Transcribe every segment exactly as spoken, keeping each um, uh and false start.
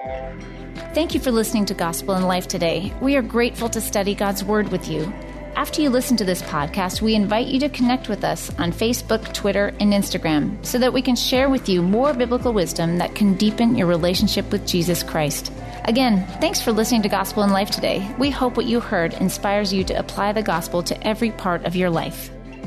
Thank you for listening to Gospel in Life today. We are grateful to study God's Word with you. After you listen to this podcast, we invite you to connect with us on Facebook, Twitter, and Instagram so that we can share with you more biblical wisdom that can deepen your relationship with Jesus Christ. Again, thanks for listening to Gospel in Life today. We hope what you heard inspires you to apply the gospel to every part of your life.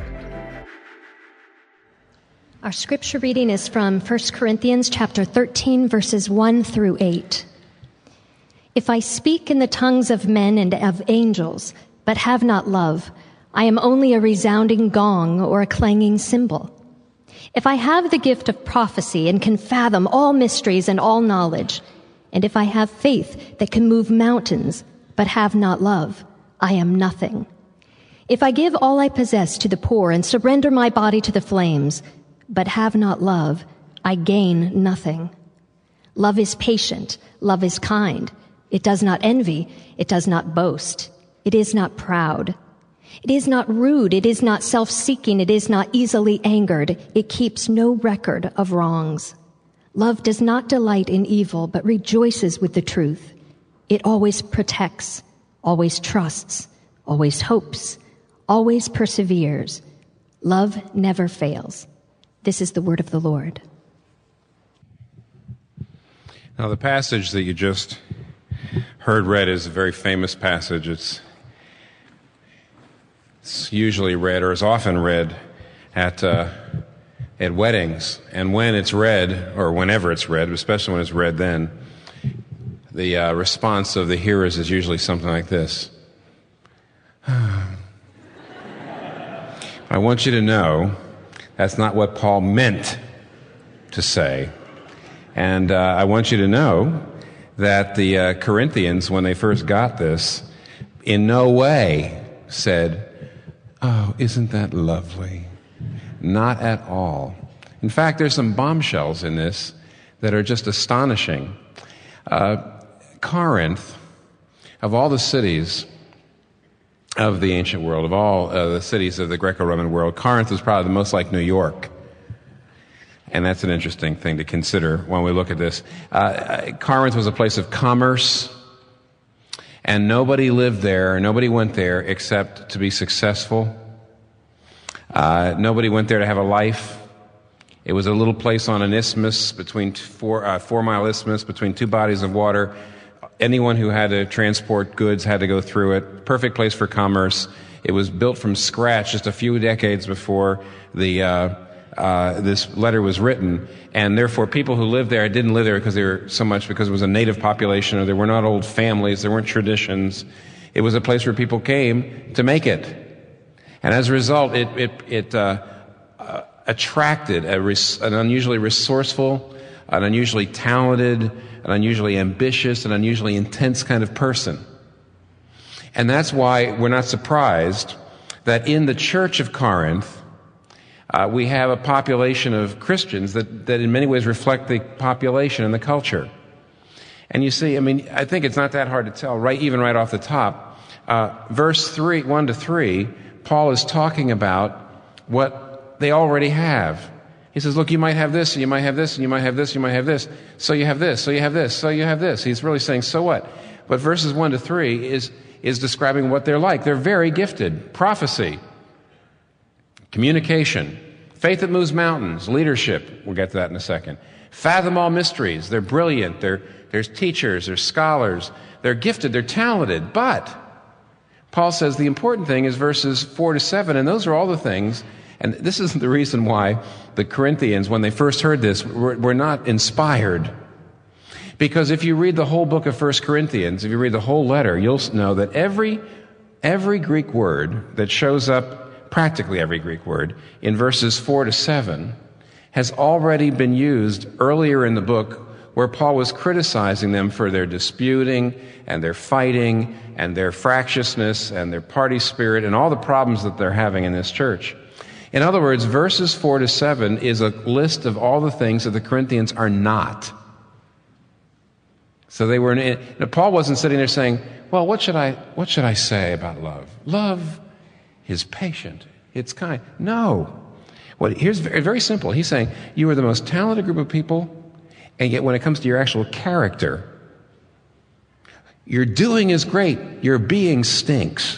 Our scripture reading is from First Corinthians chapter thirteen, verses one through eight. If I speak in the tongues of men and of angels, but have not love, I am only a resounding gong or a clanging cymbal. If I have the gift of prophecy and can fathom all mysteries and all knowledge, and if I have faith that can move mountains, but have not love, I am nothing. If I give all I possess to the poor and surrender my body to the flames, but have not love, I gain nothing. Love is patient, love is kind. It does not envy, it does not boast. It is not proud. It is not rude, it is not self-seeking, it is not easily angered. It keeps no record of wrongs. Love does not delight in evil, but rejoices with the truth. It always protects, always trusts, always hopes, always perseveres. Love never fails. This is the word of the Lord. Now, the passage that you just heard read is a very famous passage. It's, it's usually read, or is often read, at uh, at weddings. And when it's read, or whenever it's read, especially when it's read then, the uh, response of the hearers is usually something like this. I want you to know that's not what Paul meant to say. And uh, I want you to know that the uh, Corinthians, when they first got this, in no way said, "Oh, isn't that lovely?" Not at all. In fact, there's some bombshells in this that are just astonishing. Uh, Corinth, of all the cities of the ancient world, of all uh, the cities of the Greco-Roman world, Corinth was probably the most like New York. And that's an interesting thing to consider when we look at this. Uh, Corinth was a place of commerce, and nobody lived there, nobody went there except to be successful. Uh, nobody went there to have a life. It was a little place on an isthmus, between four, uh, four-mile isthmus, between two bodies of water. Anyone who had to transport goods had to go through it. Perfect place for commerce. It was built from scratch just a few decades before the uh, uh, this letter was written, and therefore people who lived there didn't live there because they were so much because it was a native population, or there were not old families, there weren't traditions. It was a place where people came to make it, and as a result, it it, it uh, uh, attracted a res- an unusually resourceful, an unusually talented, an unusually ambitious, an unusually intense kind of person. And that's why we're not surprised that in the church of Corinth, uh, we have a population of Christians that, that in many ways reflect the population and the culture. And you see, I mean, I think it's not that hard to tell, right? Even right off the top. Uh, verse three, one to three, Paul is talking about what they already have. He says, look, you might have this, and you might have this, and you might have this, and you might have this. So you have this, so you have this, so you have this. He's really saying, so what? But verses one to three is, is describing what they're like. They're very gifted. Prophecy, communication, faith that moves mountains, leadership. We'll get to that in a second. Fathom all mysteries. They're brilliant. They're, they're teachers. They're scholars. They're gifted. They're talented. But Paul says the important thing is verses four to seven, and those are all the things. And this is the reason why the Corinthians, when they first heard this, were, were not inspired. Because if you read the whole book of First Corinthians, if you read the whole letter, you'll know that every every Greek word that shows up, practically every Greek word, in verses four to seven, has already been used earlier in the book where Paul was criticizing them for their disputing and their fighting and their fractiousness and their party spirit and all the problems that they're having in this church. In other words, verses four to seven is a list of all the things that the Corinthians are not. So they were. In, Paul wasn't sitting there saying, "Well, what should I what should I say about love? Love is patient. It's kind." No. Well, here's very, very simple. He's saying you are the most talented group of people, and yet when it comes to your actual character, Your doing is great. Your being stinks.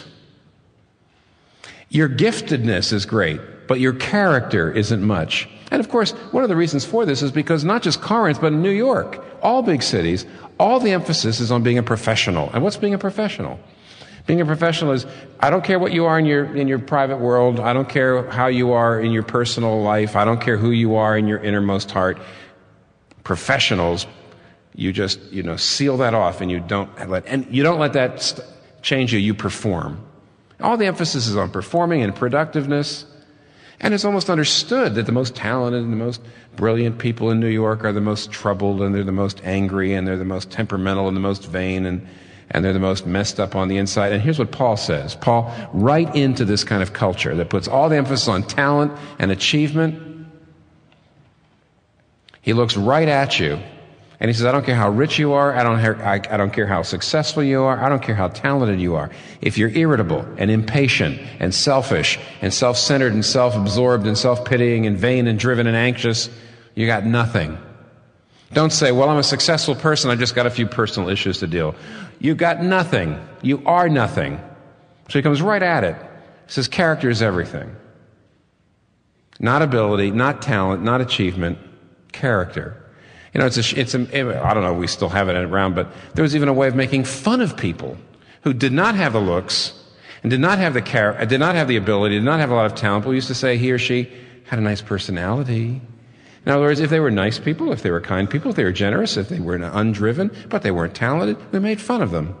Your giftedness is great, but your character isn't much. And of course, one of the reasons for this is because not just Corinth, but in New York, all big cities, all the emphasis is on being a professional. And what's being a professional? Being a professional is, I don't care what you are in your in your private world. I don't care how you are in your personal life. I don't care who you are in your innermost heart. Professionals, you just, you know, seal that off, and you don't let and you don't let that st- change you. You perform. All the emphasis is on performing and productiveness. And it's almost understood that the most talented and the most brilliant people in New York are the most troubled, and they're the most angry, and they're the most temperamental, and the most vain, and, and they're the most messed up on the inside. And here's what Paul says. Paul, right into this kind of culture that puts all the emphasis on talent and achievement, he looks right at you, and he says, I don't care how rich you are, I don't, I, I don't care how successful you are, I don't care how talented you are. If you're irritable and impatient and selfish and self-centered and self-absorbed and self-pitying and vain and driven and anxious, you got nothing. Don't say, well, I'm a successful person, I've just got a few personal issues to deal. You got nothing. You are nothing. So he comes right at it. He says, character is everything. Not ability, not talent, not achievement, character. You know, it's a, it's a, I don't know, we still have it around, but there was even a way of making fun of people who did not have the looks and did not have the char- did not have the ability, did not have a lot of talent, but we used to say he or she had a nice personality. In other words, if they were nice people, if they were kind people, if they were generous, if they were undriven, but they weren't talented, we made fun of them.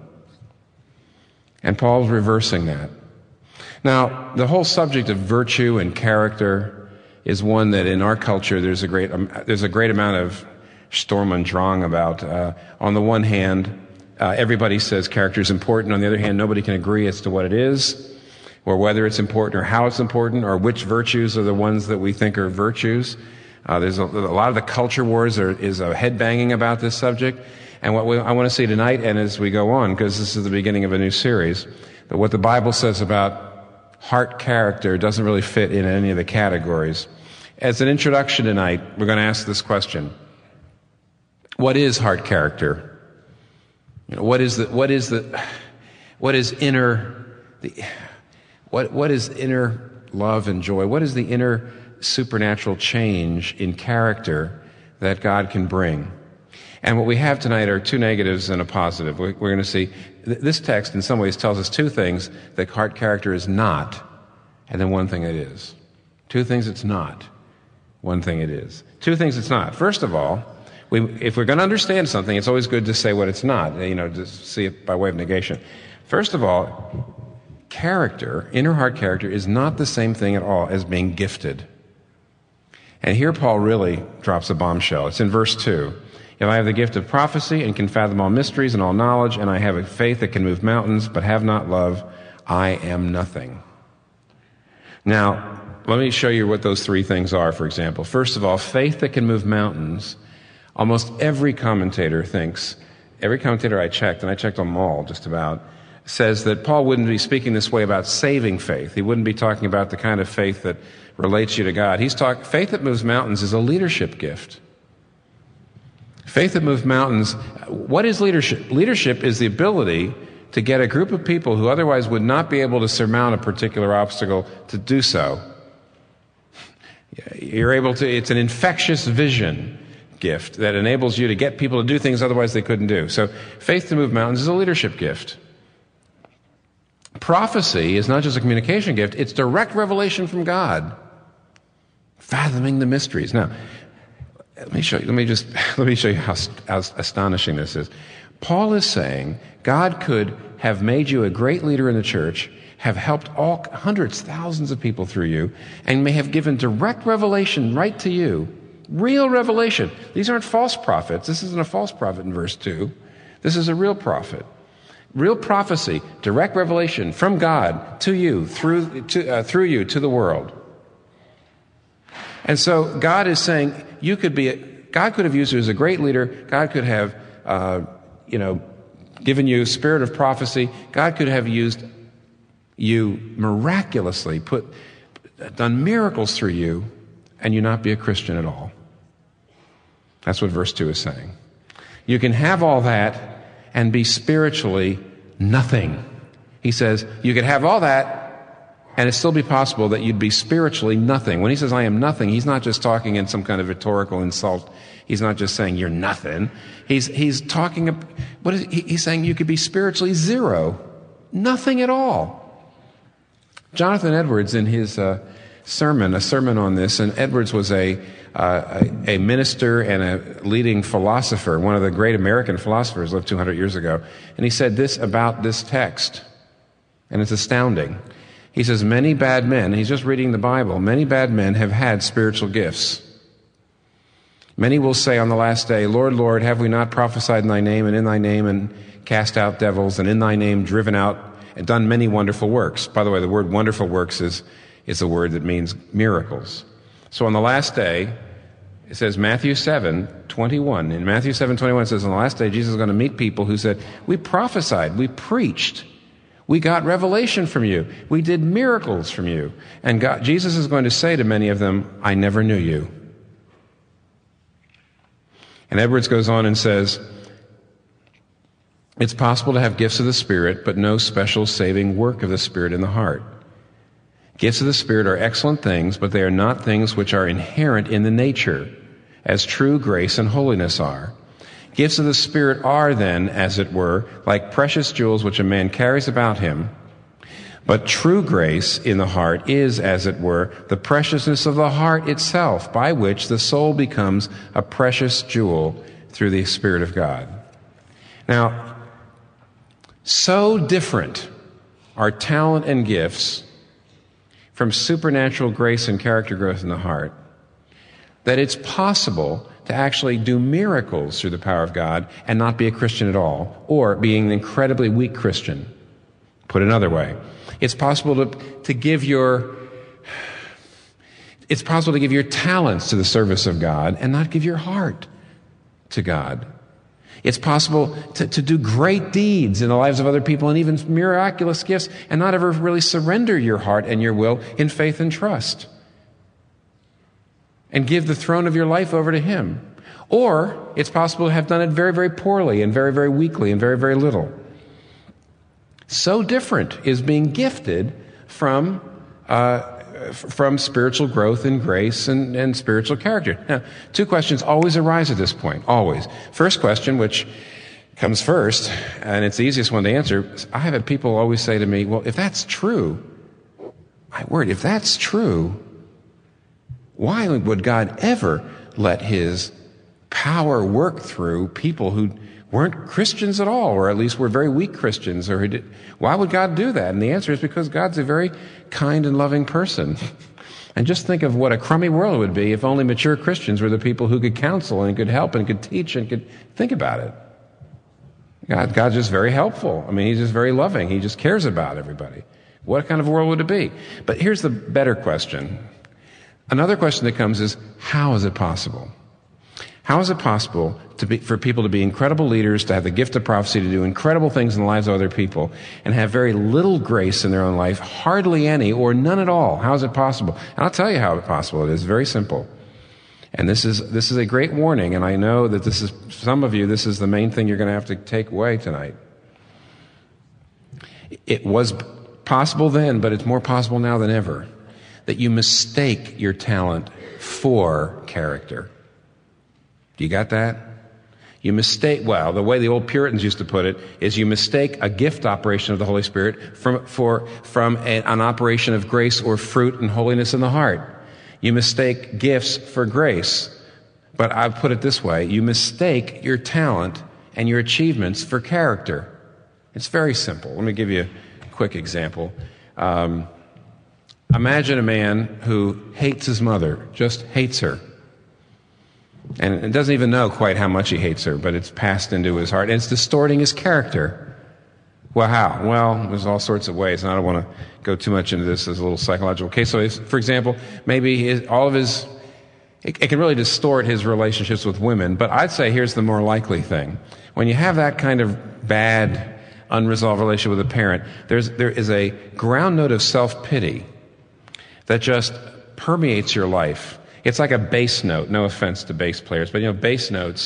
And Paul's reversing that. Now, the whole subject of virtue and character is one that in our culture there's a great um, there's a great amount of Sturm und Drang about. Uh, on the one hand, uh, everybody says character is important. On the other hand, nobody can agree as to what it is, or whether it's important, or how it's important, or which virtues are the ones that we think are virtues. Uh, there's a, a lot of the culture wars are, is a headbanging about this subject. And what we, I want to say tonight, and as we go on, because this is the beginning of a new series, that what the Bible says about heart character doesn't really fit in any of the categories. As an introduction tonight, we're going to ask this question. What is heart character? You know, what is the what is the what is inner the what what is inner love and joy? What is the inner supernatural change in character that God can bring? And what we have tonight are two negatives and a positive. We're, we're going to see th- this text in some ways tells us two things that heart character is not, and then one thing it is. Two things it's not, one thing it is. Two things it's not. First of all, We, if we're going to understand something, it's always good to say what it's not, you know, to see it by way of negation. First of all, character, inner heart character, is not the same thing at all as being gifted. And here Paul really drops a bombshell. It's in verse two. If I have the gift of prophecy and can fathom all mysteries and all knowledge, and I have a faith that can move mountains, but have not love, I am nothing. Now, let me show you what those three things are, for example. First of all, faith that can move mountains. Almost every commentator thinks, every commentator I checked, and I checked them all just about, says that Paul wouldn't be speaking this way about saving faith. He wouldn't be talking about the kind of faith that relates you to God. He's talking, faith that moves mountains is a leadership gift. Faith that moves mountains, what is leadership? Leadership is the ability to get a group of people who otherwise would not be able to surmount a particular obstacle to do so. You're able to, it's an infectious vision gift that enables you to get people to do things otherwise they couldn't do. So faith to move mountains is a leadership gift. Prophecy is not just a communication gift, it's direct revelation from God. Fathoming the mysteries. Now, let me show you, let me just, let me show you how, how astonishing this is. Paul is saying God could have made you a great leader in the church, have helped all hundreds, thousands of people through you, and may have given direct revelation right to you. Real revelation. These aren't false prophets. This isn't a false prophet in verse two. This is a real prophet. Real prophecy, direct revelation from God to you, through, to, uh, through you, to the world. And so God is saying you could be, a, God could have used you as a great leader. God could have, uh, you know, given you spirit of prophecy. God could have used you miraculously, put, done miracles through you, and you not be a Christian at all. That's what verse two is saying. You can have all that and be spiritually nothing. He says, you could have all that, and it still be possible that you'd be spiritually nothing. When he says, I am nothing, he's not just talking in some kind of rhetorical insult. He's not just saying, you're nothing. He's, he's talking, what is he, he's saying you could be spiritually zero. Nothing at all. Jonathan Edwards, in his uh, sermon, a sermon on this, and Edwards was a, uh, a, a minister and a leading philosopher, one of the great American philosophers, lived two hundred years ago. And he said this about this text, and it's astounding. He says, many bad men, he's just reading the Bible, many bad men have had spiritual gifts. Many will say on the last day, Lord, Lord, have we not prophesied in thy name, and in thy name and cast out devils, and in thy name driven out and done many wonderful works? By the way, the word wonderful works is, is a word that means miracles. So on the last day, it says Matthew seven twenty-one. In Matthew seven twenty-one, it says on the last day, Jesus is going to meet people who said, we prophesied, we preached, we got revelation from you, we did miracles from you. And God, Jesus is going to say to many of them, I never knew you. And Edwards goes on and says, it's possible to have gifts of the Spirit, but no special saving work of the Spirit in the heart. Gifts of the Spirit are excellent things, but they are not things which are inherent in the nature, as true grace and holiness are. Gifts of the Spirit are then, as it were, like precious jewels which a man carries about him. But true grace in the heart is, as it were, the preciousness of the heart itself, by which the soul becomes a precious jewel through the Spirit of God. Now, so different are talent and gifts from supernatural grace and character growth in the heart that it's possible to actually do miracles through the power of God and not be a Christian at all, or being an incredibly weak Christian. Put another way, it's possible to, to give your it's possible to give your talents to the service of God and not give your heart to God. It's possible to, to do great deeds in the lives of other people and even miraculous gifts and not ever really surrender your heart and your will in faith and trust and give the throne of your life over to Him. Or it's possible to have done it very, very poorly and very, very weakly and very, very little. So different is being gifted from uh, from spiritual growth and grace and, and spiritual character. Now, two questions always arise at this point, always. First question, which comes first, and it's the easiest one to answer, I have had people always say to me, well, if that's true, my word, if that's true, why would God ever let His power work through people who weren't Christians at all, or at least were very weak Christians? Or who did, why would God do that? And the answer is because God's a very kind and loving person. And just think of what a crummy world it would be if only mature Christians were the people who could counsel and could help and could teach and could think about it. God, God's just very helpful. I mean, He's just very loving. He just cares about everybody. What kind of world would it be? But here's the better question. Another question that comes is, how is it possible? How is it possible to be, for people to be incredible leaders, to have the gift of prophecy, to do incredible things in the lives of other people, and have very little grace in their own life, hardly any, or none at all? How is it possible? And I'll tell you how possible it is. Very simple. And this is this is a great warning, and I know that this is, some of you, this is the main thing you're going to have to take away tonight. It was possible then, but it's more possible now than ever, that you mistake your talent for character. Do you got that? You mistake, well, the way the old Puritans used to put it is you mistake a gift operation of the Holy Spirit from, for, from a, an operation of grace or fruit and holiness in the heart. You mistake gifts for grace. But I put it this way, you mistake your talent and your achievements for character. It's very simple. Let me give you a quick example. Um, imagine a man who hates his mother, just hates her. And doesn't even know quite how much he hates her, but it's passed into his heart, and it's distorting his character. Well, how? Well, there's all sorts of ways, and I don't want to go too much into this as a little psychological case. So, for example, maybe his, all of his, it, it can really distort his relationships with women, but I'd say here's the more likely thing. When you have that kind of bad, unresolved relationship with a parent, there's, there is a ground note of self-pity that just permeates your life. It's like a bass note. No offense to bass players, but you know, bass notes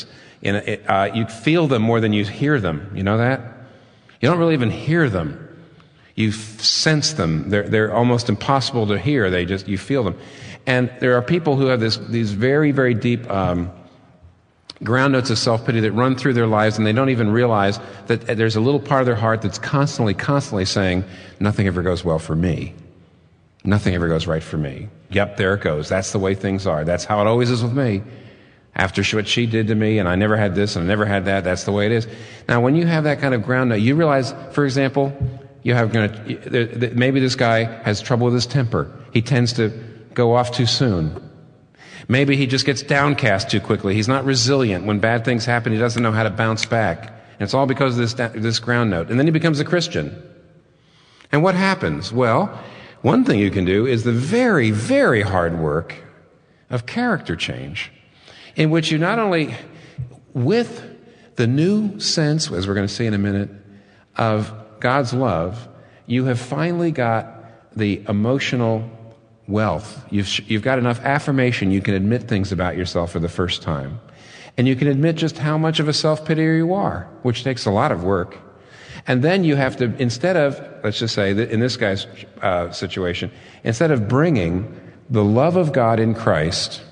In a, uh, you feel them more than you hear them. You know that? You don't really even hear them. You f- sense them. They're, they're almost impossible to hear. They just, you feel them. And there are people who have this, these very, very deep um, ground notes of self-pity that run through their lives, and they don't even realize that there's a little part of their heart that's constantly, constantly saying, nothing ever goes well for me. Nothing ever goes right for me. Yep, there it goes. That's the way things are. That's how it always is with me. After what she did to me, and I never had this, and I never had that, that's the way it is. Now, when you have that kind of ground note, you realize, for example, you have gonna, maybe this guy has trouble with his temper. He tends to go off too soon. Maybe he just gets downcast too quickly. He's not resilient. When bad things happen, he doesn't know how to bounce back. And it's all because of this, this ground note. And then he becomes a Christian. And what happens? Well, one thing you can do is the very, very hard work of character change, in which you not only, with the new sense, as we're going to see in a minute, of God's love, you have finally got the emotional wealth. You've, you've got enough affirmation you can admit things about yourself for the first time. And you can admit just how much of a self-pitier you are, which takes a lot of work. And then you have to, instead of, let's just say, that in this guy's uh, situation, instead of bringing the love of God in Christ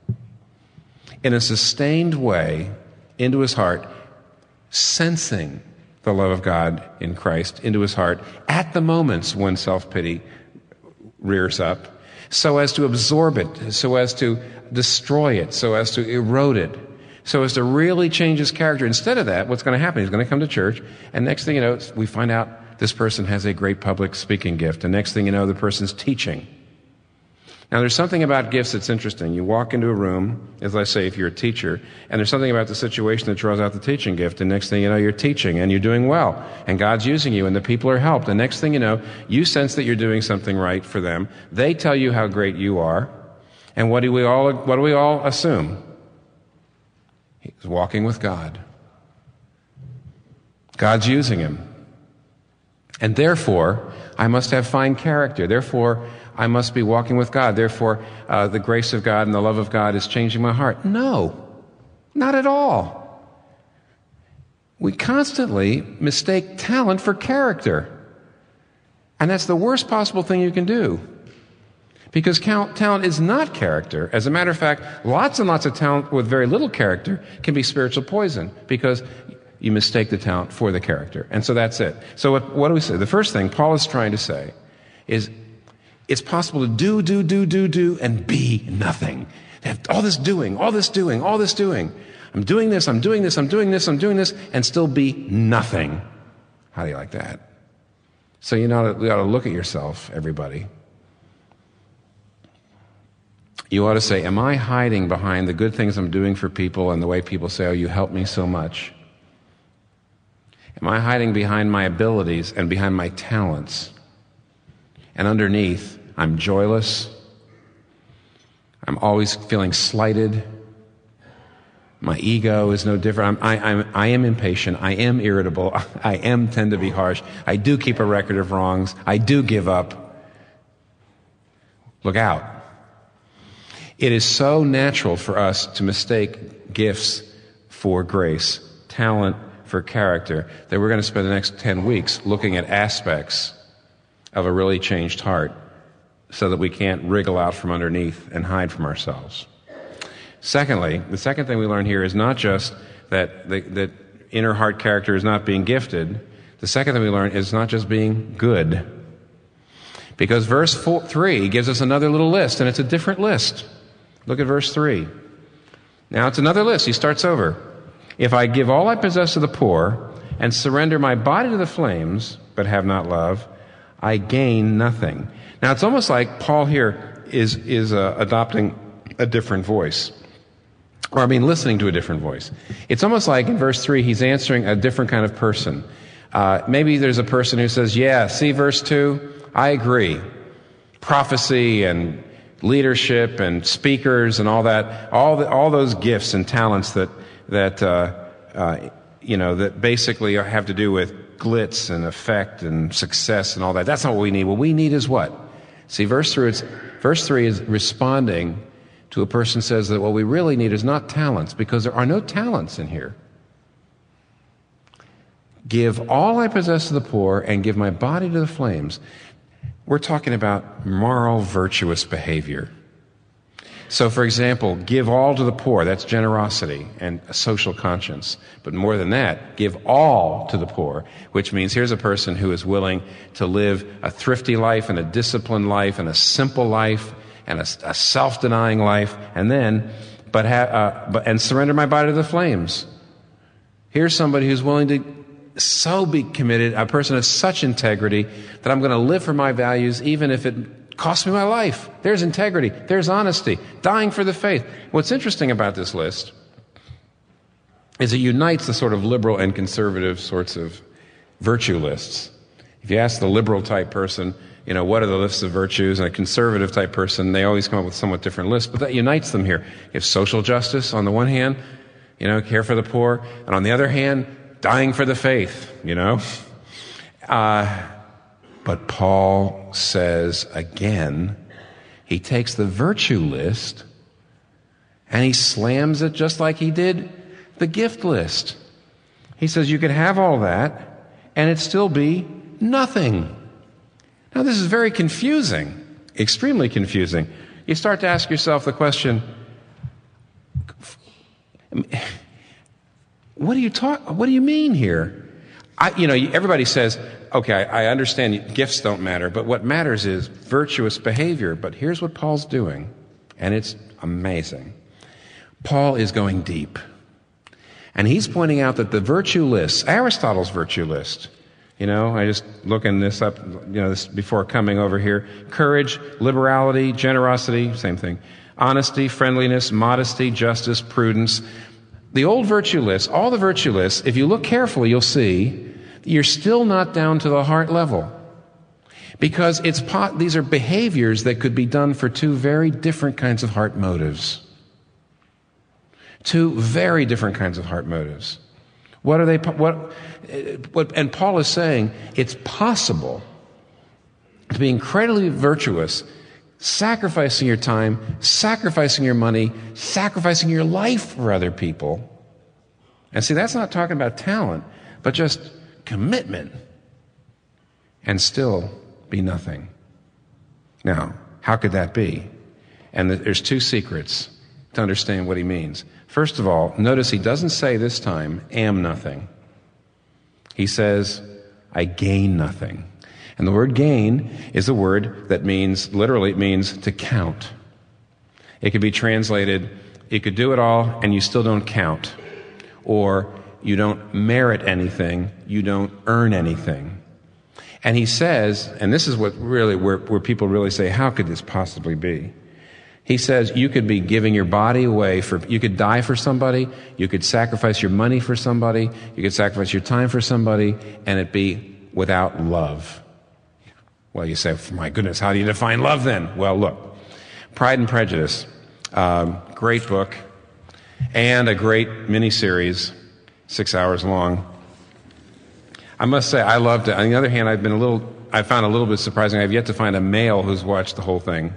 in a sustained way into his heart, sensing the love of God in Christ into his heart at the moments when self-pity rears up, so as to absorb it, so as to destroy it, so as to erode it, so as to really change his character. Instead of that, what's going to happen? He's going to come to church, and next thing you know, we find out this person has a great public speaking gift, and next thing you know, the person's teaching. Now, there's something about gifts that's interesting. You walk into a room, as I say, if you're a teacher, and there's something about the situation that draws out the teaching gift, and next thing you know, you're teaching, and you're doing well, and God's using you, and the people are helped, and next thing you know, you sense that you're doing something right for them. They tell you how great you are, and what do we all, what do we all assume? He's walking with God. God's using him. And therefore, I must have fine character. Therefore, I must be walking with God. Therefore, uh, the grace of God and the love of God is changing my heart. No, not at all. We constantly mistake talent for character. And that's the worst possible thing you can do. Because talent is not character. As a matter of fact, lots and lots of talent with very little character can be spiritual poison, because you mistake the talent for the character. And so that's it. So what, what do we say? The first thing Paul is trying to say is, it's possible to do, do, do, do, do, and be nothing. To have all this doing, all this doing, all this doing. I'm doing this, I'm doing this, I'm doing this, I'm doing this, and still be nothing. How do you like that? So you know, you ought to look at yourself, everybody. You ought to say, am I hiding behind the good things I'm doing for people and the way people say, oh, you help me so much? Am I hiding behind my abilities and behind my talents? And underneath, I'm joyless. I'm always feeling slighted. My ego is no different. I'm, I, I'm, I am impatient. I am irritable. I am tend to be harsh. I do keep a record of wrongs. I do give up. Look out. It is so natural for us to mistake gifts for grace, talent for character, that we're going to spend the next ten weeks looking at aspects of a really changed heart so that we can't wriggle out from underneath and hide from ourselves. Secondly, the second thing we learn here is not just that the, that inner heart character is not being gifted. The second thing we learn is not just being good. Because verse four, three gives us another little list, and it's a different list. Look at verse three. Now it's another list. He starts over. If I give all I possess to the poor and surrender my body to the flames, but have not love, I gain nothing. Now it's almost like Paul here is, is uh, adopting a different voice. Or I mean, listening to a different voice. It's almost like in verse three, he's answering a different kind of person. Uh, maybe there's a person who says, yeah, see verse two? I agree. Prophecy and leadership and speakers and all that, all the, all those gifts and talents that, that, uh, uh, you know, that basically have to do with glitz and effect and success and all that. That's not what we need. What we need is what? See, verse three, it's, verse three is responding to a person says that what we really need is not talents, because there are no talents in here. Give all I possess to the poor and give my body to the flames. We're talking about moral, virtuous behavior. So, for example, give all to the poor. That's generosity and a social conscience. But more than that, give all to the poor, which means here's a person who is willing to live a thrifty life and a disciplined life and a simple life and a, a self-denying life, and then, but, ha, uh, but and surrender my body to the flames. Here's somebody who's willing to so be committed, a person of such integrity that I'm going to live for my values even if it costs me my life. There's integrity. There's honesty. Dying for the faith. What's interesting about this list is it unites the sort of liberal and conservative sorts of virtue lists. If you ask the liberal type person, you know, what are the lists of virtues, and a conservative type person, they always come up with somewhat different lists, but that unites them here. You have social justice on the one hand, you know, care for the poor, and on the other hand, dying for the faith, you know. Uh, but Paul says again, he takes the virtue list and he slams it just like he did the gift list. He says you could have all that and it still be nothing. Now this is very confusing, extremely confusing. You start to ask yourself the question, what do you talk, what do you mean here? I, you know, everybody says, okay, I, I understand gifts don't matter, but what matters is virtuous behavior. But here's what Paul's doing, and it's amazing. Paul is going deep. And he's pointing out that the virtue list, Aristotle's virtue list, you know, I just looking this up, you know, this before coming over here. Courage, liberality, generosity, same thing. Honesty, friendliness, modesty, justice, prudence. The old virtue list, all the virtue lists, if you look carefully, you'll see you're still not down to the heart level. Because it's po- these are behaviors that could be done for two very different kinds of heart motives. Two very different kinds of heart motives. What are they? What, what? And Paul is saying it's possible to be incredibly virtuous, sacrificing your time, sacrificing your money, sacrificing your life for other people. And see, that's not talking about talent, but just commitment, and still be nothing. Now, how could that be? And there's two secrets to understand what he means. First of all, notice he doesn't say this time, am nothing. He says, I gain nothing. And the word gain is a word that means, literally, it means to count. It could be translated, you could do it all and you still don't count. Or you don't merit anything, you don't earn anything. And he says, and this is what really, where, where people really say, how could this possibly be? He says you could be giving your body away for, you could die for somebody, you could sacrifice your money for somebody, you could sacrifice your time for somebody, and it be without love. Well, you say, my goodness, how do you define love then? Well, look, Pride and Prejudice, um, great book, and a great miniseries, six hours long. I must say, I loved it. On the other hand, I've been a little, I found a little bit surprising. I've yet to find a male who's watched the whole thing.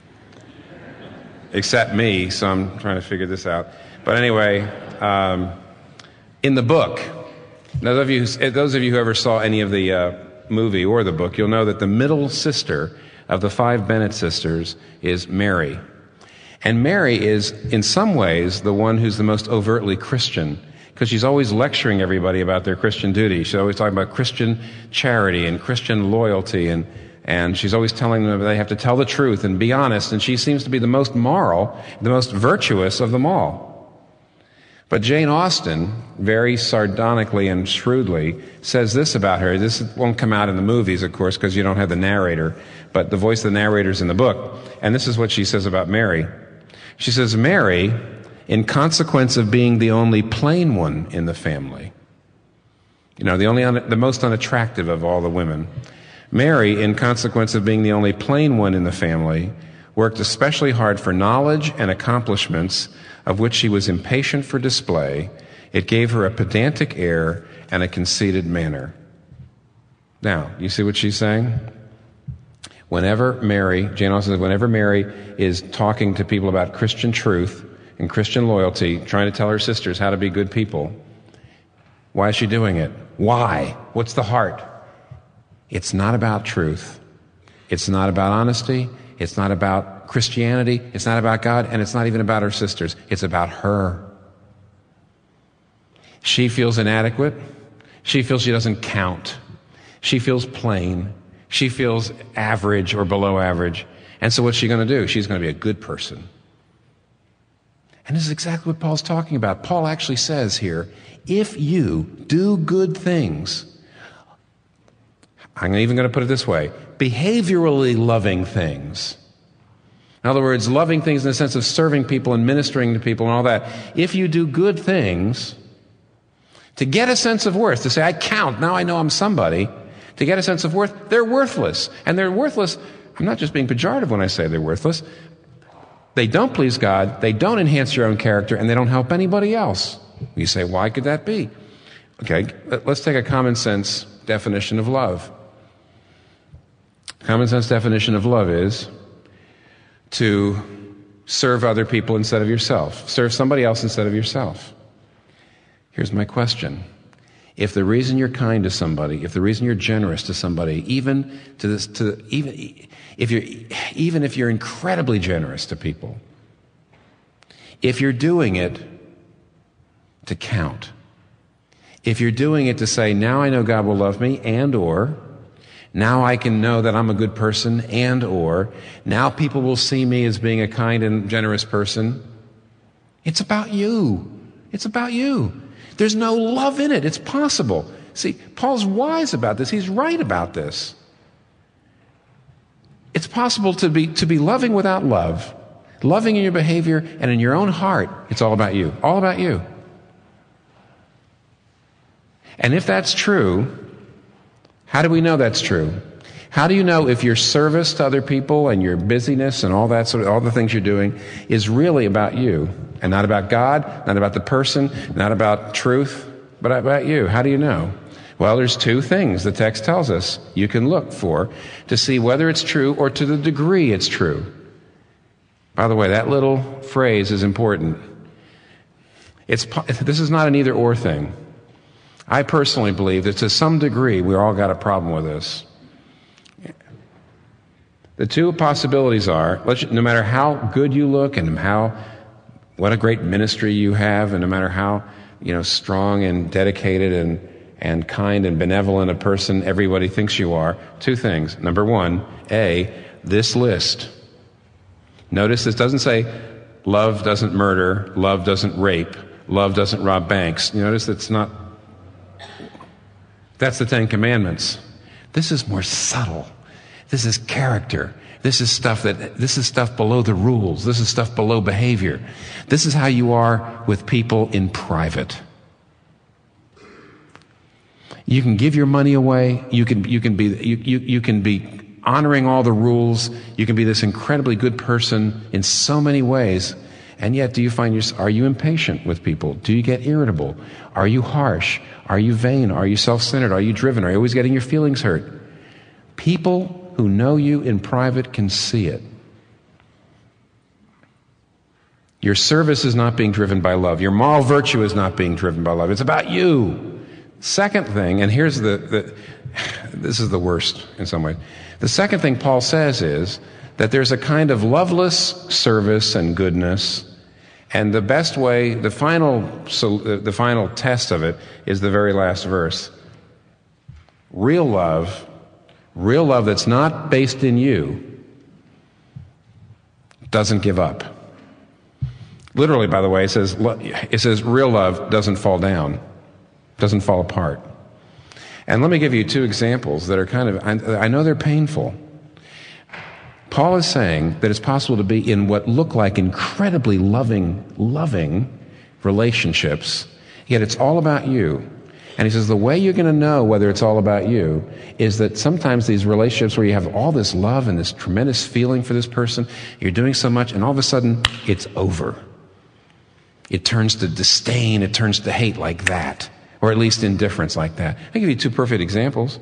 Except me, so I'm trying to figure this out. But anyway, um, in the book, those of you, those of you who ever saw any of the uh, movie or the book, you'll know that the middle sister of the five Bennet sisters is Mary. And Mary is, in some ways, the one who's the most overtly Christian, because she's always lecturing everybody about their Christian duty. She's always talking about Christian charity and Christian loyalty, and And she's always telling them they have to tell the truth and be honest, and she seems to be the most moral, the most virtuous of them all. But Jane Austen, very sardonically and shrewdly, says this about her. This won't come out in the movies, of course, because you don't have the narrator, but the voice of the narrator is in the book. And this is what she says about Mary. She says, Mary, in consequence of being the only plain one in the family, you know, the only un- the most unattractive of all the women, Mary, in consequence of being the only plain one in the family, worked especially hard for knowledge and accomplishments of which she was impatient for display. It gave her a pedantic air and a conceited manner. Now, you see what she's saying? Whenever Mary, Jane Austen says, whenever Mary is talking to people about Christian truth and Christian loyalty, trying to tell her sisters how to be good people, why is she doing it? Why? What's the heart? It's not about truth. It's not about honesty. It's not about Christianity. It's not about God. And it's not even about her sisters. It's about her. She feels inadequate. She feels she doesn't count. She feels plain. She feels average or below average. And so what's she going to do? She's going to be a good person. And this is exactly what Paul's talking about. Paul actually says here, if you do good things, I'm even going to put it this way, behaviorally loving things. In other words, loving things in the sense of serving people and ministering to people and all that. If you do good things, to get a sense of worth, to say, I count, now I know I'm somebody, to get a sense of worth, they're worthless. And they're worthless, I'm not just being pejorative when I say they're worthless. They don't please God, they don't enhance your own character, and they don't help anybody else. You say, why could that be? Okay, let's take a common sense definition of love. Common sense definition of love is to serve other people instead of yourself. Serve somebody else instead of yourself. Here's my question. If the reason you're kind to somebody, if the reason you're generous to somebody, even to this, to even if you're even if you're incredibly generous to people, if you're doing it to count, if you're doing it to say, now I know God will love me, and or now I can know that I'm a good person, and or now people will see me as being a kind and generous person, it's about you. It's about you. There's no love in it. It's possible. See, Paul's wise about this. He's right about this. It's possible to be to be loving without love, loving in your behavior and in your own heart. It's all about you. All about you. And if that's true, how do we know that's true? How do you know if your service to other people and your busyness and all that sort of, all the things you're doing is really about you and not about God, not about the person, not about truth, but about you? How do you know? Well, there's two things the text tells us you can look for to see whether it's true or to the degree it's true. By the way, that little phrase is important. It's, this is not an either or thing. I personally believe that to some degree we all got a problem with this. The two possibilities are, no matter how good you look and how what a great ministry you have, and no matter how you know strong and dedicated and and kind and benevolent a person everybody thinks you are, two things. Number one, A, this list. Notice this doesn't say love doesn't murder, love doesn't rape, love doesn't rob banks. You notice that's not, that's the Ten Commandments. This is more subtle. This is character. This is stuff that, this is stuff below the rules. This is stuff below behavior. This is how you are with people in private. You can give your money away. You can, you can be, you, you, you can be honoring all the rules. You can be this incredibly good person in so many ways. And yet, do you find yourself, are you impatient with people? Do you get irritable? Are you harsh? Are you vain? Are you self-centered? Are you driven? Are you always getting your feelings hurt? People who know you in private can see it. Your service is not being driven by love. Your moral virtue is not being driven by love. It's about you. Second thing, and here's the, the this is the worst in some ways. The second thing Paul says is that there's a kind of loveless service and goodness, and the best way, the final, so the final test of it is the very last verse. Real love, real love that's not based in you, doesn't give up. Literally, by the way, it says it says real love doesn't fall down. Doesn't fall apart. And let me give you two examples that are kind of, I, I know they're painful. Paul is saying that it's possible to be in what look like incredibly loving, loving relationships, yet it's all about you. And he says the way you're going to know whether it's all about you is that sometimes these relationships where you have all this love and this tremendous feeling for this person, you're doing so much, and all of a sudden it's over. It turns to disdain, it turns to hate like that. Or at least indifference like that. I'll give you two perfect examples.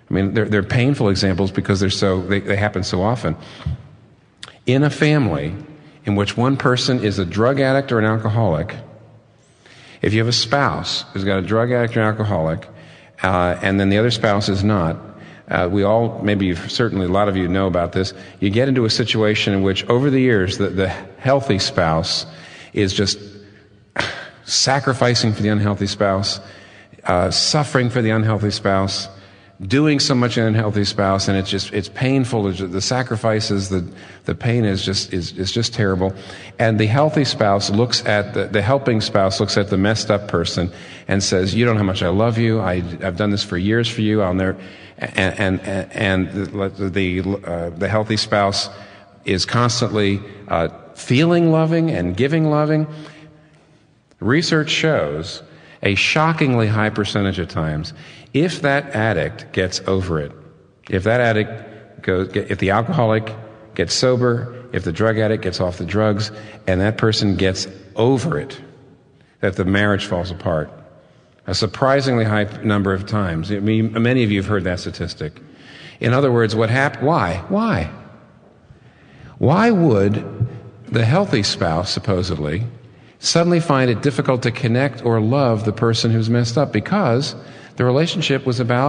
I mean, they're, they're painful examples because they're so, they, they happen so often. In a family in which one person is a drug addict or an alcoholic, if you have a spouse who's got a drug addict or an alcoholic, uh, and then the other spouse is not, uh, we all, maybe you've, certainly a lot of you know about this, you get into a situation in which over the years the, the healthy spouse is just sacrificing for the unhealthy spouse, uh, suffering for the unhealthy spouse, doing so much an unhealthy spouse, and it's just, it's painful. It's just, the sacrifices, the, the pain is just, is, is just terrible. And the healthy spouse looks at, the, the helping spouse looks at the messed up person and says, you don't know how much I love you. I, I've done this for years for you. I'll never, and, and, and the, the, uh, the healthy spouse is constantly, uh, feeling loving and giving loving. Research shows a shockingly high percentage of times, if that addict gets over it, if that addict goes, if the alcoholic gets sober, if the drug addict gets off the drugs, and that person gets over it, that the marriage falls apart. A surprisingly high number of times. I mean, many of you have heard that statistic. In other words, what happened? Why? Why? Why would the healthy spouse, supposedly, suddenly find it difficult to connect or love the person who's messed up? Because the relationship was about,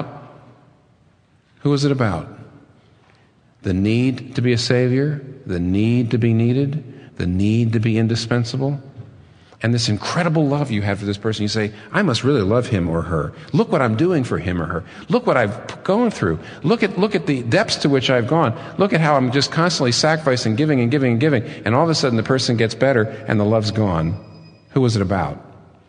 who was it about? The need to be a savior, the need to be needed, the need to be indispensable, and this incredible love you had for this person. You say, I must really love him or her. Look what I'm doing for him or her. Look what I've gone through. Look at, look at the depths to which I've gone. Look at how I'm just constantly sacrificing, giving and giving and giving, and all of a sudden the person gets better and the love's gone. Who was it about?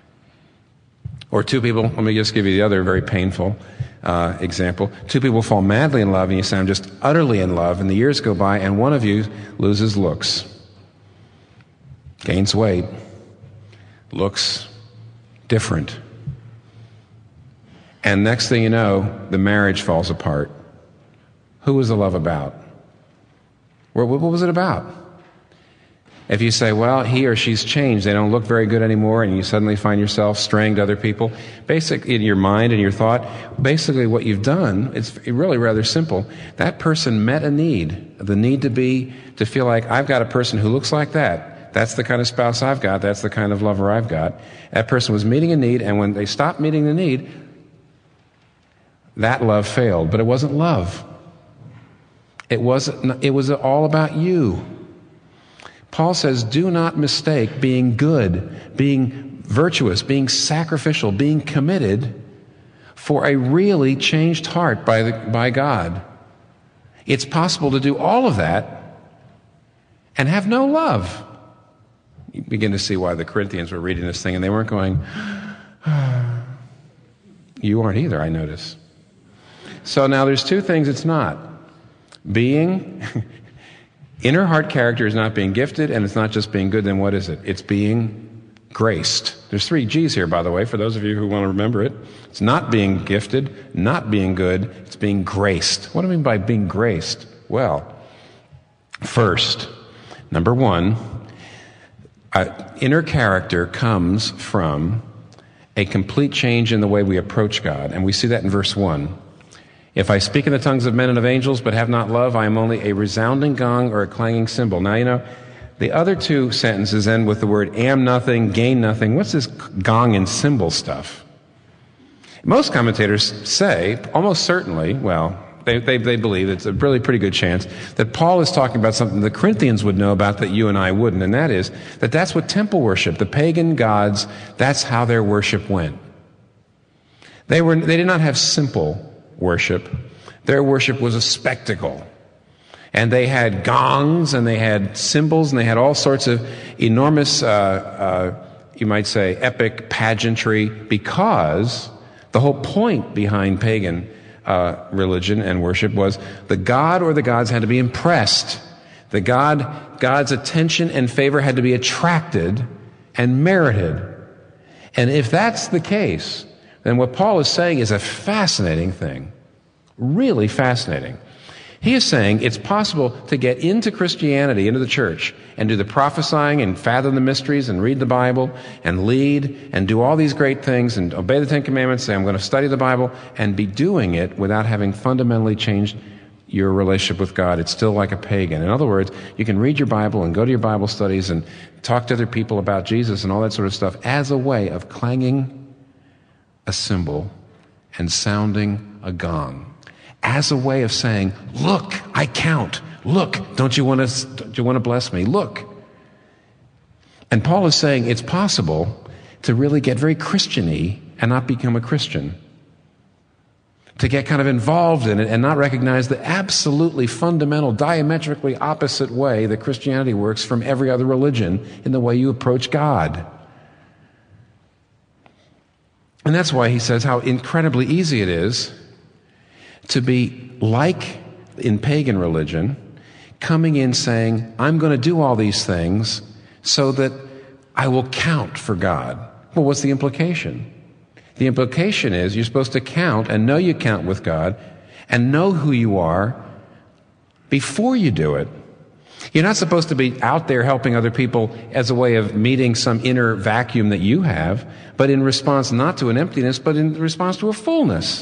Or two people, let me just give you the other very painful uh, example. Two people fall madly in love, and you say, I'm just utterly in love, and the years go by, and one of you loses looks, gains weight, looks different. And next thing you know, the marriage falls apart. Who was the love about? What, what was it about? If you say, well, he or she's changed, they don't look very good anymore, and you suddenly find yourself straying to other people, basically in your mind and your thought, basically what you've done, it's really rather simple. That person met a need, the need to be, to feel like, I've got a person who looks like that. That's the kind of spouse I've got. That's the kind of lover I've got. That person was meeting a need, and when they stopped meeting the need, that love failed. But it wasn't love. It wasn't, it was all about you. Paul says, do not mistake being good, being virtuous, being sacrificial, being committed for a really changed heart by, the, by God. It's possible to do all of that and have no love. You begin to see why the Corinthians were reading this thing and they weren't going, ah. You aren't either, I notice. So now there's two things it's not. Being... Inner heart character is not being gifted, and it's not just being good, then what is it? It's being graced. There's three G's here, by the way, for those of you who want to remember it. It's not being gifted, not being good, it's being graced. What do I mean by being graced? Well, first, number one, uh, inner character comes from a complete change in the way we approach God, and we see that in verse one. If I speak in the tongues of men and of angels, but have not love, I am only a resounding gong or a clanging cymbal. Now, you know, the other two sentences end with the word am nothing, gain nothing. What's this gong and cymbal stuff? Most commentators say, almost certainly, well, they, they, they believe it's a really pretty good chance that Paul is talking about something the Corinthians would know about that you and I wouldn't, and that is that that's what temple worship, the pagan gods, that's how their worship went. They were, they did not have simple worship. Their worship was a spectacle. And they had gongs, and they had cymbals, and they had all sorts of enormous, uh, uh, you might say, epic pageantry, because the whole point behind pagan uh, religion and worship was the god or the gods had to be impressed. The god, God's attention and favor had to be attracted and merited. And if that's the case, then what Paul is saying is a fascinating thing. Really fascinating. He is saying it's possible to get into Christianity, into the church, and do the prophesying and fathom the mysteries and read the Bible and lead and do all these great things and obey the Ten Commandments, say I'm going to study the Bible, and be doing it without having fundamentally changed your relationship with God. It's still like a pagan. In other words, you can read your Bible and go to your Bible studies and talk to other people about Jesus and all that sort of stuff as a way of clanging a cymbal and sounding a gong. As a way of saying, look, I count. Look, don't you want to, don't you want to bless me? Look. And Paul is saying it's possible to really get very Christian-y and not become a Christian. To get kind of involved in it and not recognize the absolutely fundamental, diametrically opposite way that Christianity works from every other religion in the way you approach God. And that's why he says how incredibly easy it is to be like in pagan religion, coming in saying, I'm going to do all these things so that I will count for God. Well, what's the implication? The implication is you're supposed to count and know you count with God and know who you are before you do it. You're not supposed to be out there helping other people as a way of meeting some inner vacuum that you have, but in response not to an emptiness, but in response to a fullness.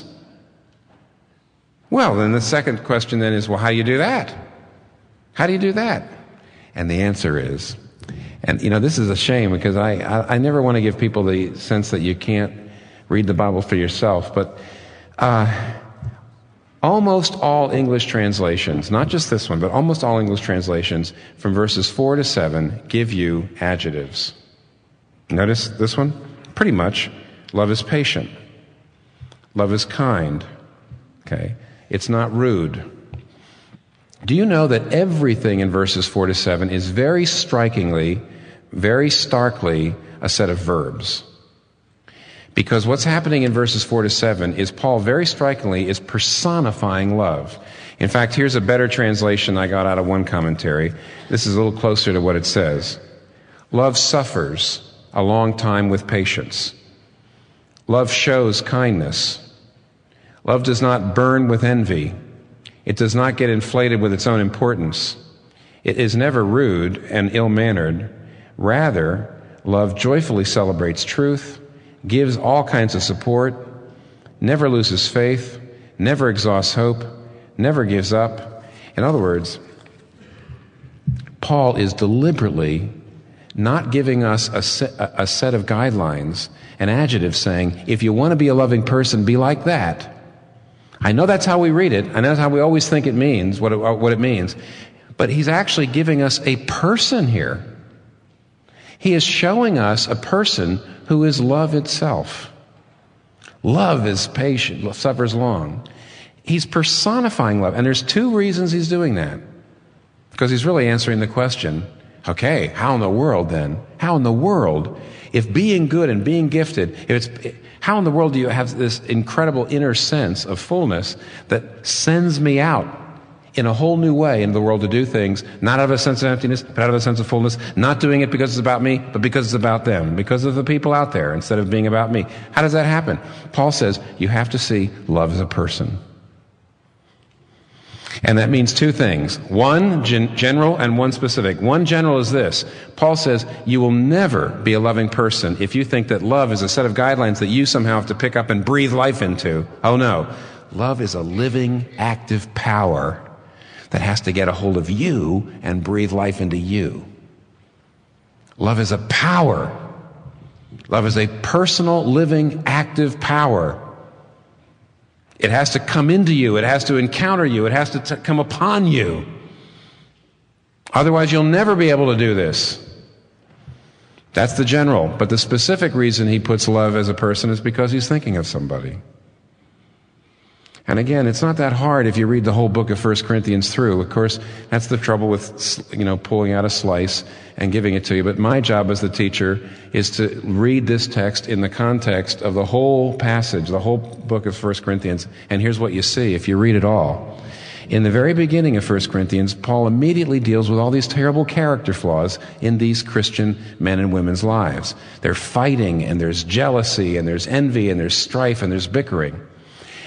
Well, then the second question then is, well, how do you do that? How do you do that? And the answer is, and you know, this is a shame because I, I, I never want to give people the sense that you can't read the Bible for yourself, but uh, almost all English translations, not just this one, but almost all English translations from verses four to seven give you adjectives. Notice this one? Pretty much, love is patient. Love is kind. Okay? It's not rude. Do you know that everything in verses four to seven is very strikingly, very starkly a set of verbs? Because what's happening in verses four to seven is Paul very strikingly is personifying love. In fact, here's a better translation I got out of one commentary. This is a little closer to what it says. Love suffers a long time with patience. Love shows kindness. Love does not burn with envy. It does not get inflated with its own importance. It is never rude and ill-mannered. Rather, love joyfully celebrates truth, gives all kinds of support, never loses faith, never exhausts hope, never gives up. In other words, Paul is deliberately not giving us a set, a set of guidelines, an adjective saying, if you want to be a loving person, be like that. I know that's how we read it. I know that's how we always think it means, what it, what it means. But he's actually giving us a person here. He is showing us a person who is love itself. Love is patient, suffers long. He's personifying love. And there's two reasons he's doing that. Because he's really answering the question, okay, how in the world then? How in the world, if being good and being gifted, if it's, how in the world do you have this incredible inner sense of fullness that sends me out in a whole new way into the world to do things, not out of a sense of emptiness, but out of a sense of fullness, not doing it because it's about me, but because it's about them, because of the people out there instead of being about me. How does that happen? Paul says you have to see love as a person. And that means two things. One gen- general and one specific. One general is this. Paul says you will never be a loving person if you think that love is a set of guidelines that you somehow have to pick up and breathe life into. Oh no. Love is a living, active power that has to get a hold of you and breathe life into you. Love is a power. Love is a personal, living, active power. It has to come into you. It has to encounter you. It has to t- come upon you. Otherwise, you'll never be able to do this. That's the general. But the specific reason he puts love as a person is because he's thinking of somebody. And again, it's not that hard if you read the whole book of First Corinthians through. Of course, that's the trouble with, you know, pulling out a slice and giving it to you. But my job as the teacher is to read this text in the context of the whole passage, the whole book of First Corinthians. And here's what you see if you read it all. In the very beginning of First Corinthians, Paul immediately deals with all these terrible character flaws in these Christian men and women's lives. They're fighting, and there's jealousy, and there's envy, and there's strife, and there's bickering.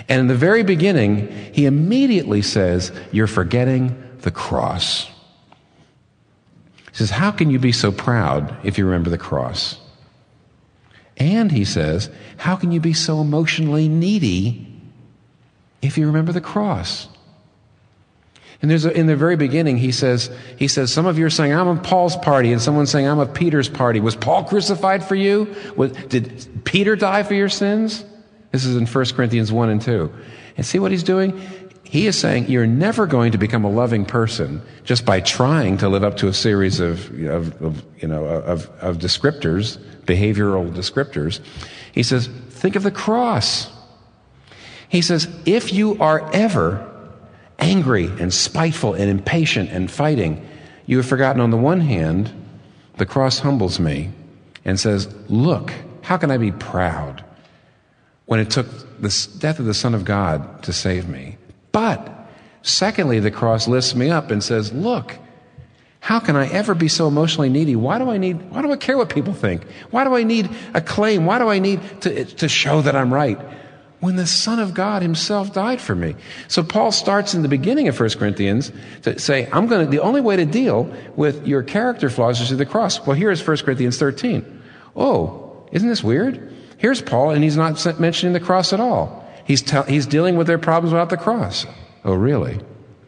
And in the very beginning, he immediately says, you're forgetting the cross. He says, how can you be so proud if you remember the cross? And he says, how can you be so emotionally needy if you remember the cross? And there's a, in the very beginning, he says, he says, some of you are saying, I'm of Paul's party, and someone's saying, I'm of Peter's party. Was Paul crucified for you? Was, did Peter die for your sins? This is in First Corinthians one and two. And see what he's doing? He is saying, you're never going to become a loving person just by trying to live up to a series of, of, of you know, of, of descriptors, behavioral descriptors. He says, think of the cross. He says, if you are ever angry and spiteful and impatient and fighting, you have forgotten on the one hand, the cross humbles me and says, look, how can I be proud when it took the death of the Son of God to save me? But secondly, the cross lifts me up and says, look, how can I ever be so emotionally needy? Why do I need, why do I care what people think? Why do I need acclaim? Why do I need to, to show that I'm right? When the Son of God himself died for me. So Paul starts in the beginning of First Corinthians to say, I'm going to, the only way to deal with your character flaws is through the cross. Well, here's First Corinthians thirteen. Oh, isn't this weird? Here's Paul, and he's not mentioning the cross at all. He's, te- he's dealing with their problems without the cross. Oh, really?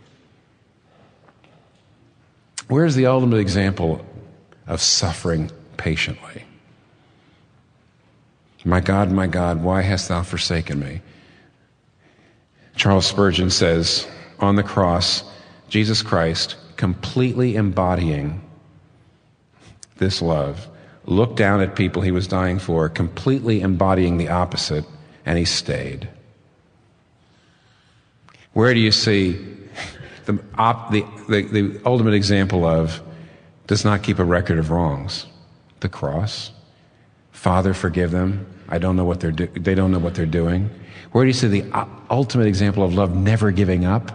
Where's the ultimate example of suffering patiently? My God, my God, why hast thou forsaken me? Charles Spurgeon says, on the cross, Jesus Christ, completely embodying this love, looked down at people he was dying for, completely embodying the opposite, and he stayed. Where do you see the, op, the, the, the ultimate example of does not keep a record of wrongs? The cross. Father, forgive them. I don't know what they're do- they don't know what they're doing. Where do you see the ultimate example of love never giving up?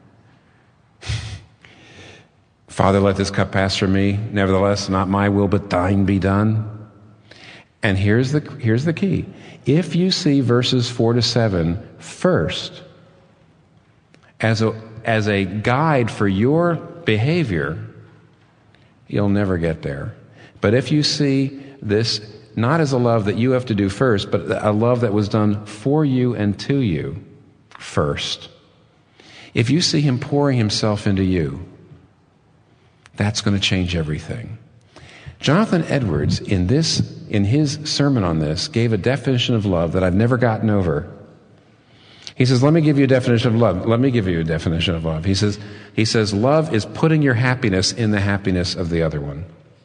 Father, let this cup pass from me. Nevertheless, not my will, but thine be done. And here's the here's the key. If you see verses four to seven first as a as a guide for your behavior, you'll never get there. But if you see this not as a love that you have to do first, but a love that was done for you and to you first. If you see him pouring himself into you, that's going to change everything. Jonathan Edwards, in this, in his sermon on this, gave a definition of love that I've never gotten over. He says, let me give you a definition of love. Let me give you a definition of love. He says, he says, love is putting your happiness in the happiness of the other one.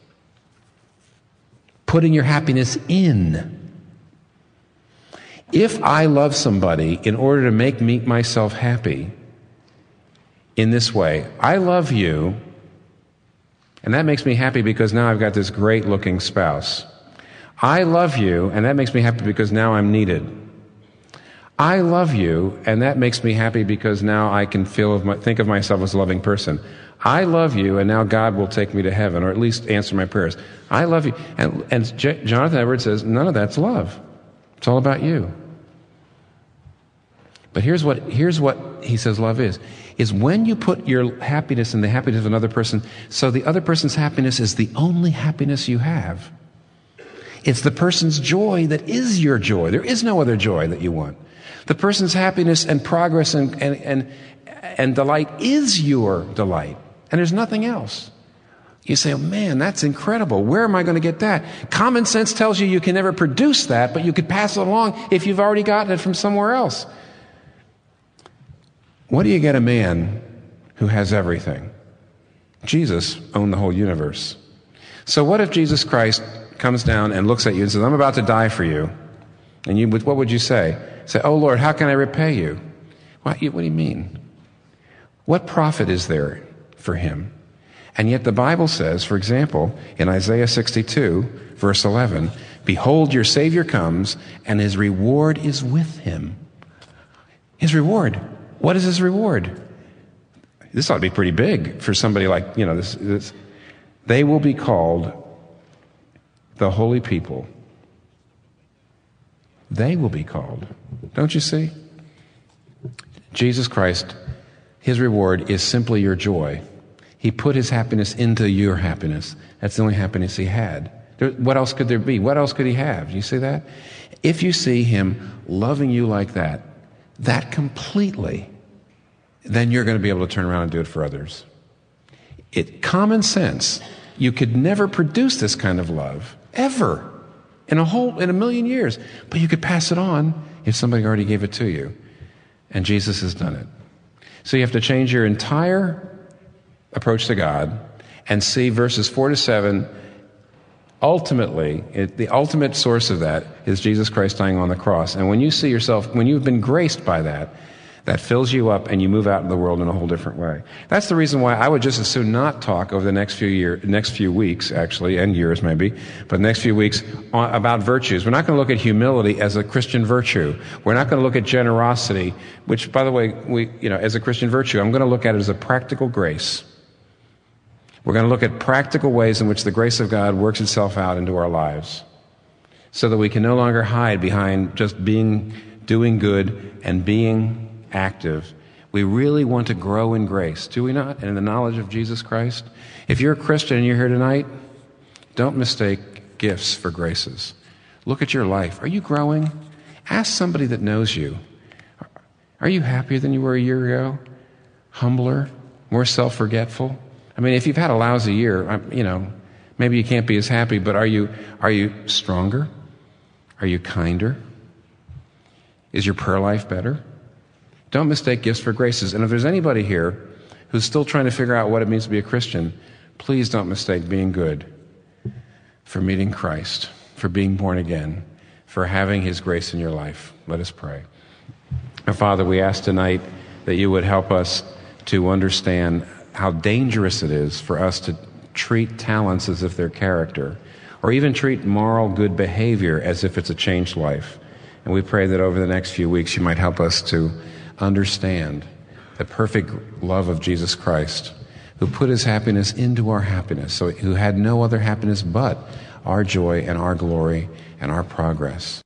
Putting your happiness in. If I love somebody in order to make me myself happy in this way, I love you, and that makes me happy because now I've got this great looking spouse. I love you, and that makes me happy because now I'm needed. I love you, and that makes me happy because now I can feel of my, think of myself as a loving person. I love you, and now God will take me to heaven, or at least answer my prayers. I love you. And, and J- Jonathan Edwards says, none of that's love. It's all about you. But here's what, here's what he says love is, is when you put your happiness in the happiness of another person, so the other person's happiness is the only happiness you have. It's the person's joy that is your joy. There is no other joy that you want. The person's happiness and progress and, and, and, and delight is your delight. And there's nothing else. You say, oh man, that's incredible. Where am I going to get that? Common sense tells you you can never produce that, but you could pass it along if you've already gotten it from somewhere else. What do you get a man who has everything? Jesus owned the whole universe. So what if Jesus Christ comes down and looks at you and says, I'm about to die for you. And you, what would you say? Say, oh Lord, how can I repay you? What, what do you mean? What profit is there for him? And yet the Bible says, for example, in Isaiah sixty-two, verse eleven, behold, your Savior comes, and his reward is with him. His reward. What is his reward? This ought to be pretty big for somebody like, you know, this, this. They will be called the holy people. They will be called. Don't you see? Jesus Christ, his reward is simply your joy. He put his happiness into your happiness. That's the only happiness he had. There, what else could there be? What else could he have? Do you see that? If you see him loving you like that, that completely, then you're going to be able to turn around and do it for others. It common sense, you could never produce this kind of love, ever, in a whole, in a million years. But you could pass it on if somebody already gave it to you. And Jesus has done it. So you have to change your entire approach to God and see verses four to seven. Ultimately, it, the ultimate source of that is Jesus Christ dying on the cross. And when you see yourself, when you've been graced by that, that fills you up and you move out in the world in a whole different way. That's the reason why I would just as soon not talk over the next few year, next few weeks, actually, and years maybe, but the next few weeks on, about virtues. We're not going to look at humility as a Christian virtue. We're not going to look at generosity, which, by the way, we, you know, as a Christian virtue. I'm going to look at it as a practical grace. We're going to look at practical ways in which the grace of God works itself out into our lives, so that we can no longer hide behind just being, doing good and being active. We really want to grow in grace, do we not? And in the knowledge of Jesus Christ. If you're a Christian and you're here tonight, don't mistake gifts for graces. Look at your life. Are you growing? Ask somebody that knows you. Are you happier than you were a year ago? Humbler? More self-forgetful? I mean, if you've had a lousy year, you know, maybe you can't be as happy, but are you, are you stronger? Are you kinder? Is your prayer life better? Don't mistake gifts for graces. And if there's anybody here who's still trying to figure out what it means to be a Christian, please don't mistake being good for meeting Christ, for being born again, for having his grace in your life. Let us pray. Our Father, we ask tonight that you would help us to understand how dangerous it is for us to treat talents as if they're character, or even treat moral good behavior as if it's a changed life. And we pray that over the next few weeks you might help us to understand the perfect love of Jesus Christ, who put his happiness into our happiness, so who had no other happiness but our joy and our glory and our progress.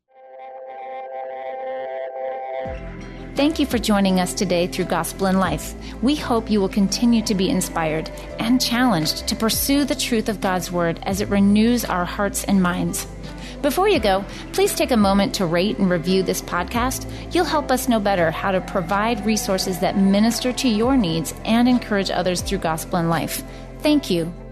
Thank you for joining us today through Gospel in Life. We hope you will continue to be inspired and challenged to pursue the truth of God's Word as it renews our hearts and minds. Before you go, please take a moment to rate and review this podcast. You'll help us know better how to provide resources that minister to your needs and encourage others through Gospel in Life. Thank you.